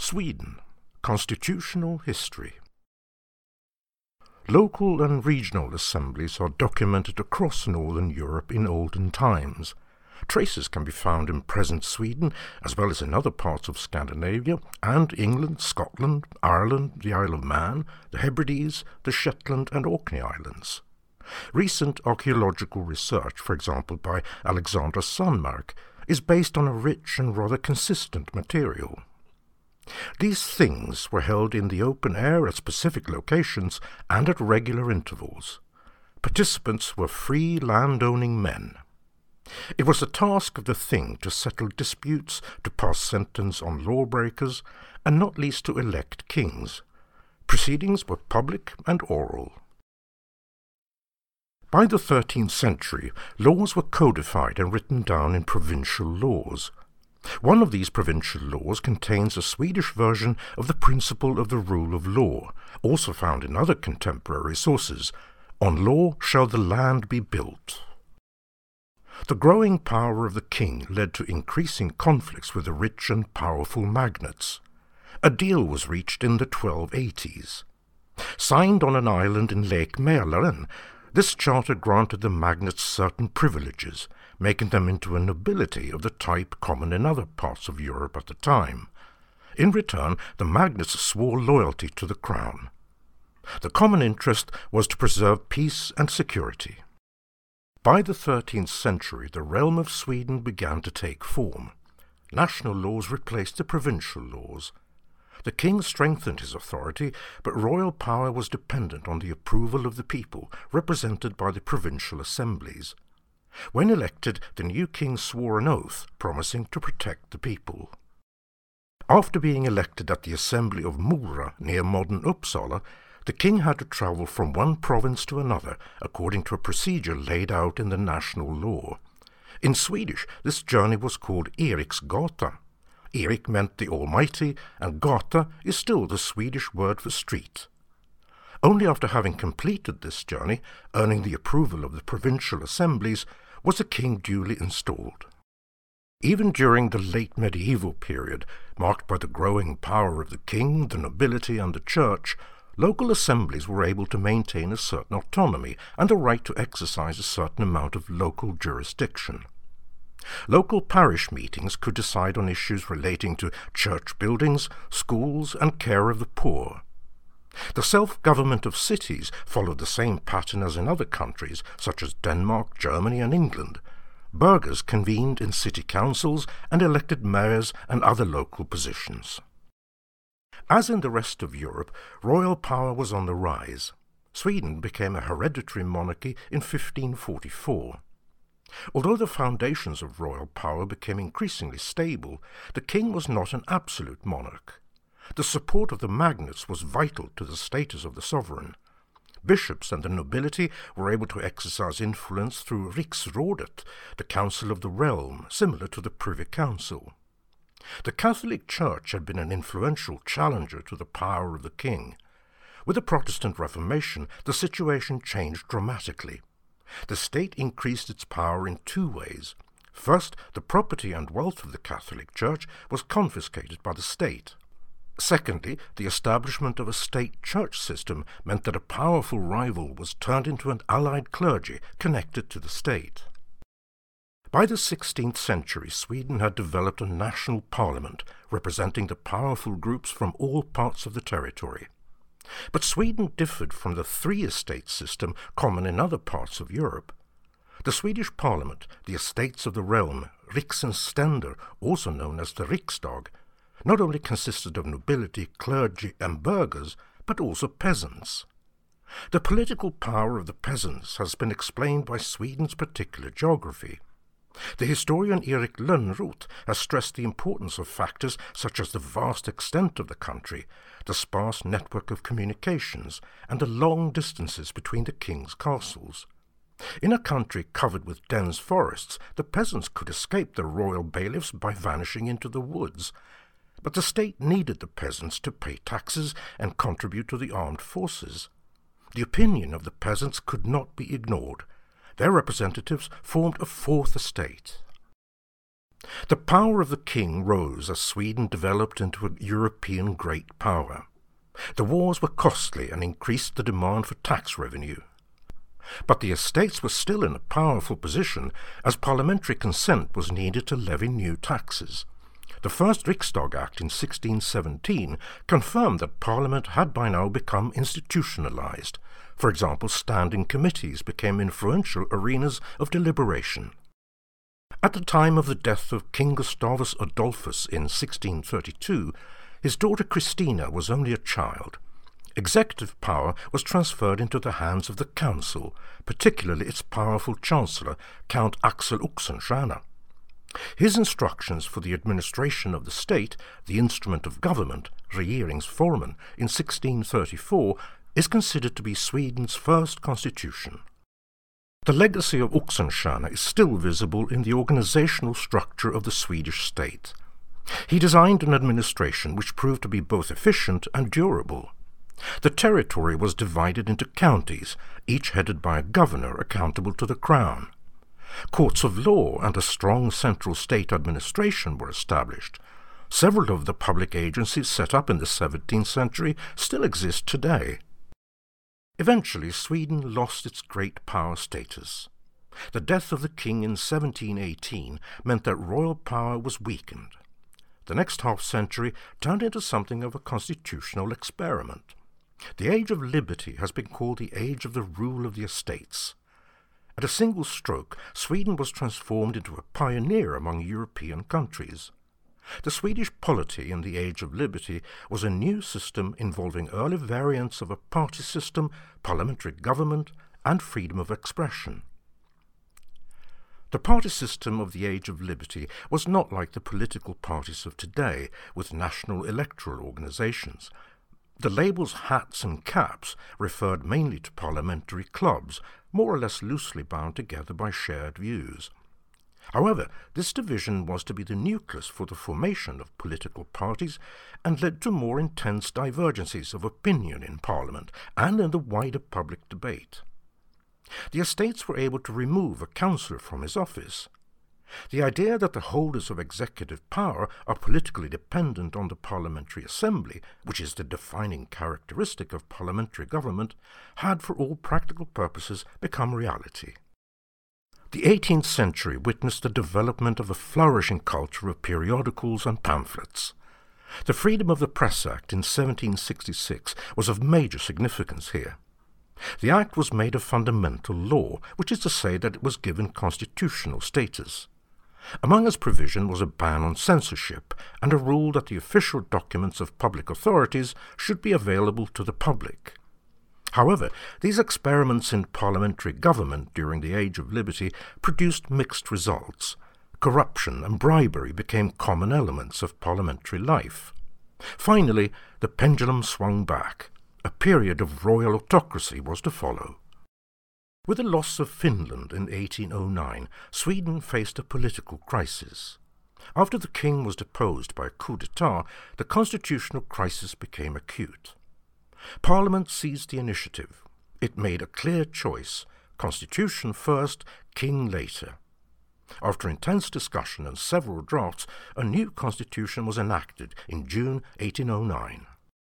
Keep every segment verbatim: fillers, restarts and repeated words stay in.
Sweden. Constitutional history. Local and regional assemblies are documented across Northern Europe in olden times. Traces can be found in present Sweden, as well as in other parts of Scandinavia, and England, Scotland, Ireland, the Isle of Man, the Hebrides, the Shetland and Orkney Islands. Recent archaeological research, for example by Alexandra Sandmark, is based on a rich and rather consistent material. These things were held in the open air at specific locations and at regular intervals. Participants were free land-owning men. It was the task of the thing to settle disputes, to pass sentence on lawbreakers, and not least to elect kings. Proceedings were public and oral. By the thirteenth century, laws were codified and written down in provincial laws. One of these provincial laws contains a Swedish version of the principle of the rule of law, also found in other contemporary sources. On law shall the land be built. The growing power of the king led to increasing conflicts with the rich and powerful magnates. A deal was reached in the twelve eighties. Signed on an island in Lake Mälaren, this charter granted the magnates certain privileges, making them into a nobility of the type common in other parts of Europe at the time. In return, the magnates swore loyalty to the crown. The common interest was to preserve peace and security. By the thirteenth century, the realm of Sweden began to take form. National laws replaced the provincial laws. The king strengthened his authority, but royal power was dependent on the approval of the people, represented by the provincial assemblies. When elected, the new king swore an oath, promising to protect the people. After being elected at the assembly of Mora, near modern Uppsala, the king had to travel from one province to another, according to a procedure laid out in the national law. In Swedish, this journey was called Eriksgata. Erik meant the Almighty, and gata is still the Swedish word for street. Only after having completed this journey, earning the approval of the provincial assemblies, was the king duly installed. Even during the late medieval period, marked by the growing power of the king, the nobility and the church, local assemblies were able to maintain a certain autonomy and a right to exercise a certain amount of local jurisdiction. Local parish meetings could decide on issues relating to church buildings, schools, and care of the poor. The self-government of cities followed the same pattern as in other countries, such as Denmark, Germany, and England. Burghers convened in city councils and elected mayors and other local positions. As in the rest of Europe, royal power was on the rise. Sweden became a hereditary monarchy in fifteen forty-four. Although the foundations of royal power became increasingly stable, the king was not an absolute monarch. The support of the magnates was vital to the status of the sovereign. Bishops and the nobility were able to exercise influence through Riksrådet, the council of the realm, similar to the Privy Council. The Catholic Church had been an influential challenger to the power of the king. With the Protestant Reformation, the situation changed dramatically. The state increased its power in two ways. First, the property and wealth of the Catholic Church was confiscated by the state. Secondly, the establishment of a state-church system meant that a powerful rival was turned into an allied clergy connected to the state. By the sixteenth century, Sweden had developed a national parliament, representing the powerful groups from all parts of the territory. But Sweden differed from the three-estate system common in other parts of Europe. The Swedish parliament, the estates of the realm, Riksens ständer, also known as the Riksdag, not only consisted of nobility, clergy, and burghers, but also peasants. The political power of the peasants has been explained by Sweden's particular geography. The historian Erik Lönnroth has stressed the importance of factors such as the vast extent of the country, the sparse network of communications, and the long distances between the king's castles. In a country covered with dense forests, the peasants could escape the royal bailiffs by vanishing into the woods, but the state needed the peasants to pay taxes and contribute to the armed forces. The opinion of the peasants could not be ignored. Their representatives formed a fourth estate. The power of the king rose as Sweden developed into a European great power. The wars were costly and increased the demand for tax revenue. But the estates were still in a powerful position, as parliamentary consent was needed to levy new taxes. The first Riksdag Act in sixteen seventeen confirmed that Parliament had by now become institutionalized. For example, standing committees became influential arenas of deliberation. At the time of the death of King Gustavus Adolphus in sixteen thirty-two, his daughter Christina was only a child. Executive power was transferred into the hands of the council, particularly its powerful chancellor, Count Axel Oxenstierna. His instructions for the administration of the state, the instrument of government, regeringsformen, in sixteen thirty-four, is considered to be Sweden's first constitution. The legacy of Oxenstierna is still visible in the organizational structure of the Swedish state. He designed an administration which proved to be both efficient and durable. The territory was divided into counties, each headed by a governor accountable to the crown. Courts of law and a strong central state administration were established. Several of the public agencies set up in the seventeenth century still exist today. Eventually, Sweden lost its great power status. The death of the king in seventeen eighteen meant that royal power was weakened. The next half-century turned into something of a constitutional experiment. The Age of Liberty has been called the Age of the Rule of the Estates. At a single stroke, Sweden was transformed into a pioneer among European countries. The Swedish polity in the Age of Liberty was a new system involving early variants of a party system, parliamentary government, and freedom of expression. The party system of the Age of Liberty was not like the political parties of today, with national electoral organizations. The labels hats and caps referred mainly to parliamentary clubs, more or less loosely bound together by shared views. However, this division was to be the nucleus for the formation of political parties and led to more intense divergences of opinion in Parliament and in the wider public debate. The estates were able to remove a councillor from his office. The idea that the holders of executive power are politically dependent on the parliamentary assembly, which is the defining characteristic of parliamentary government, had for all practical purposes become reality. The eighteenth century witnessed the development of a flourishing culture of periodicals and pamphlets. The Freedom of the Press Act in seventeen sixty-six was of major significance here. The act was made a fundamental law, which is to say that it was given constitutional status. Among its provision was a ban on censorship and a rule that the official documents of public authorities should be available to the public. However, these experiments in parliamentary government during the Age of Liberty produced mixed results. Corruption and bribery became common elements of parliamentary life. Finally, the pendulum swung back. A period of royal autocracy was to follow. With the loss of Finland in eighteen oh nine, Sweden faced a political crisis. After the king was deposed by a coup d'etat, the constitutional crisis became acute. Parliament seized the initiative. It made a clear choice: constitution first, king later. After intense discussion and several drafts, a new constitution was enacted in June eighteen oh nine.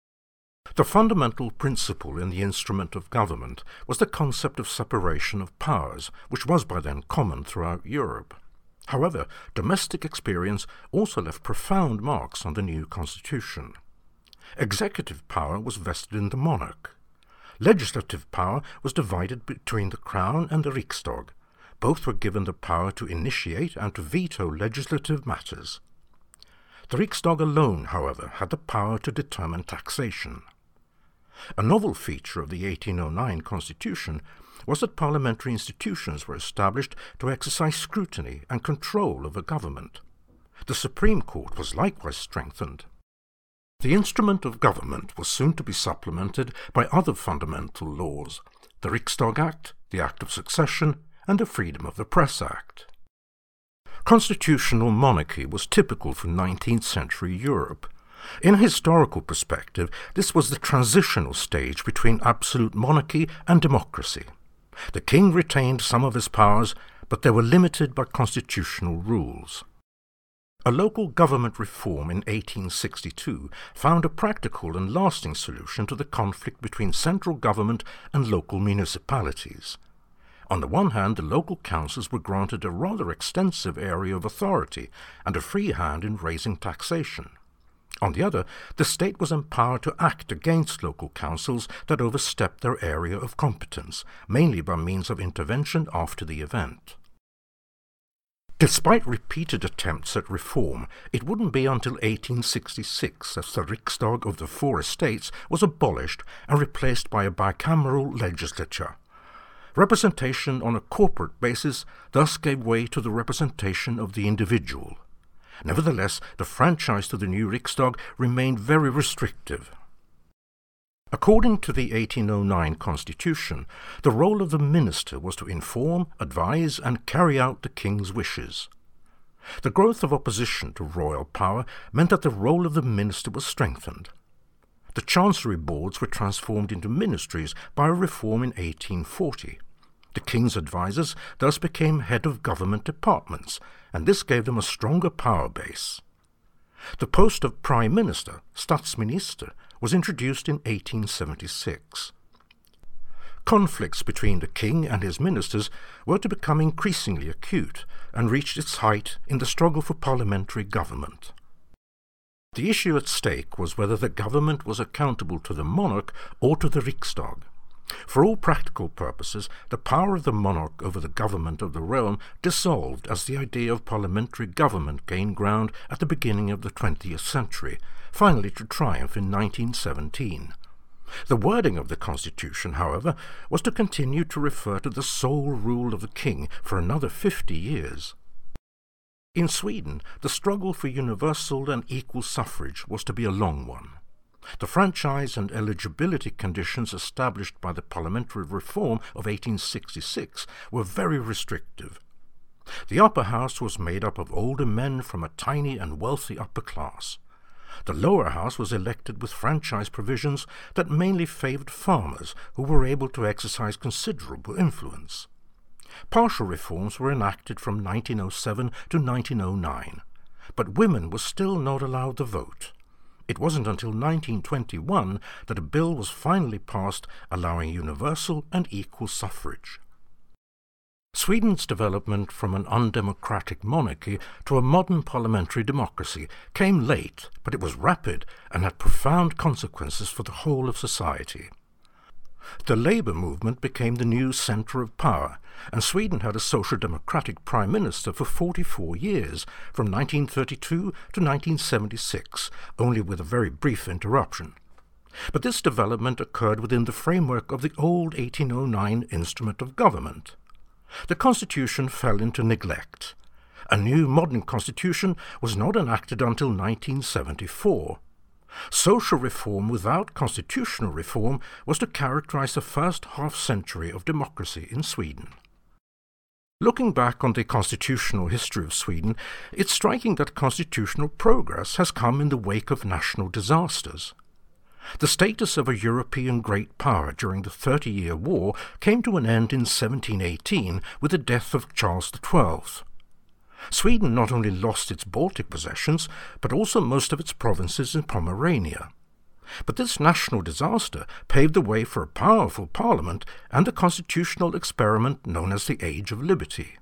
The fundamental principle in the instrument of government was the concept of separation of powers, which was by then common throughout Europe. However, domestic experience also left profound marks on the new constitution. Executive power was vested in the monarch. Legislative power was divided between the Crown and the Riksdag. Both were given the power to initiate and to veto legislative matters. The Riksdag alone, however, had the power to determine taxation. A novel feature of the eighteen oh nine Constitution was that parliamentary institutions were established to exercise scrutiny and control over government. The Supreme Court was likewise strengthened. The instrument of government was soon to be supplemented by other fundamental laws: the Riksdag Act, the Act of Succession, and the Freedom of the Press Act. Constitutional monarchy was typical for nineteenth century Europe. In a historical perspective, this was the transitional stage between absolute monarchy and democracy. The king retained some of his powers, but they were limited by constitutional rules. A local government reform in eighteen sixty-two found a practical and lasting solution to the conflict between central government and local municipalities. On the one hand, the local councils were granted a rather extensive area of authority and a free hand in raising taxation. On the other, the state was empowered to act against local councils that overstepped their area of competence, mainly by means of intervention after the event. Despite repeated attempts at reform, it wouldn't be until eighteen sixty-six that the Riksdag of the four estates was abolished and replaced by a bicameral legislature. Representation on a corporate basis thus gave way to the representation of the individual. Nevertheless, the franchise to the new Riksdag remained very restrictive. According to the eighteen oh nine Constitution, the role of the minister was to inform, advise, and carry out the king's wishes. The growth of opposition to royal power meant that the role of the minister was strengthened. The chancery boards were transformed into ministries by a reform in eighteen forty. The king's advisers thus became head of government departments, and this gave them a stronger power base. The post of prime minister, statsminister, was introduced in eighteen seventy-six. Conflicts between the king and his ministers were to become increasingly acute and reached its height in the struggle for parliamentary government. The issue at stake was whether the government was accountable to the monarch or to the Riksdag. For all practical purposes, the power of the monarch over the government of the realm dissolved as the idea of parliamentary government gained ground at the beginning of the twentieth century, finally to triumph in nineteen seventeen. The wording of the Constitution, however, was to continue to refer to the sole rule of the king for another fifty years. In Sweden, the struggle for universal and equal suffrage was to be a long one. The franchise and eligibility conditions established by the parliamentary reform of eighteen sixty-six were very restrictive. The upper house was made up of older men from a tiny and wealthy upper class. The lower house was elected with franchise provisions that mainly favoured farmers who were able to exercise considerable influence. Partial reforms were enacted from nineteen oh seven to nineteen oh nine, but women were still not allowed the vote. It wasn't until nineteen twenty-one that a bill was finally passed allowing universal and equal suffrage. Sweden's development from an undemocratic monarchy to a modern parliamentary democracy came late, but it was rapid and had profound consequences for the whole of society. The Labour movement became the new centre of power, and Sweden had a social democratic prime minister for forty-four years, from nineteen thirty-two to nineteen seventy-six, only with a very brief interruption. But this development occurred within the framework of the old eighteen oh nine instrument of government. The constitution fell into neglect. A new modern constitution was not enacted until nineteen seventy-four. Social reform without constitutional reform was to characterize the first half-century of democracy in Sweden. Looking back on the constitutional history of Sweden, it's striking that constitutional progress has come in the wake of national disasters. The status of a European great power during the Thirty-Year War came to an end in seventeen eighteen with the death of Charles the Twelfth. Sweden not only lost its Baltic possessions, but also most of its provinces in Pomerania. But this national disaster paved the way for a powerful parliament and the constitutional experiment known as the Age of Liberty.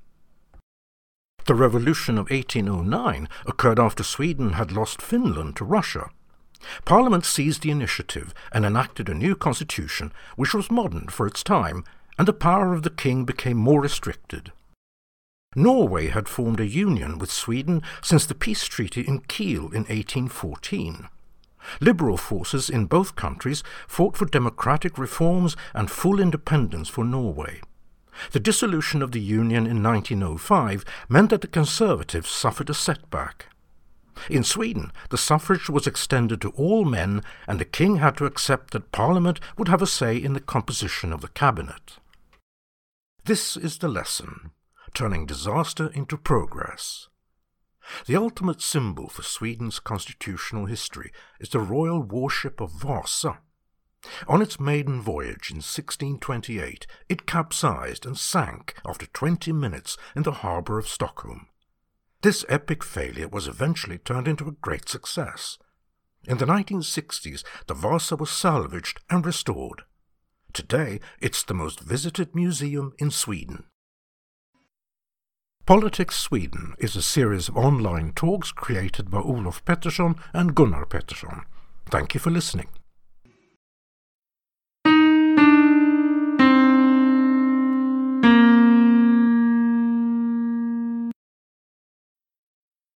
The revolution of eighteen oh nine occurred after Sweden had lost Finland to Russia. Parliament seized the initiative and enacted a new constitution, which was modern for its time, and the power of the king became more restricted. Norway had formed a union with Sweden since the peace treaty in Kiel in eighteen fourteen. Liberal forces in both countries fought for democratic reforms and full independence for Norway. The dissolution of the union in nineteen oh five meant that the Conservatives suffered a setback. In Sweden, the suffrage was extended to all men, and the king had to accept that Parliament would have a say in the composition of the cabinet. This is the lesson: turning disaster into progress. The ultimate symbol for Sweden's constitutional history is the royal warship of Vasa. On its maiden voyage in sixteen twenty-eight, it capsized and sank after twenty minutes in the harbour of Stockholm. This epic failure was eventually turned into a great success. In the nineteen sixties, the Vasa was salvaged and restored. Today, it's the most visited museum in Sweden. Politics Sweden is a series of online talks created by Olof Pettersson and Gunnar Pettersson. Thank you for listening.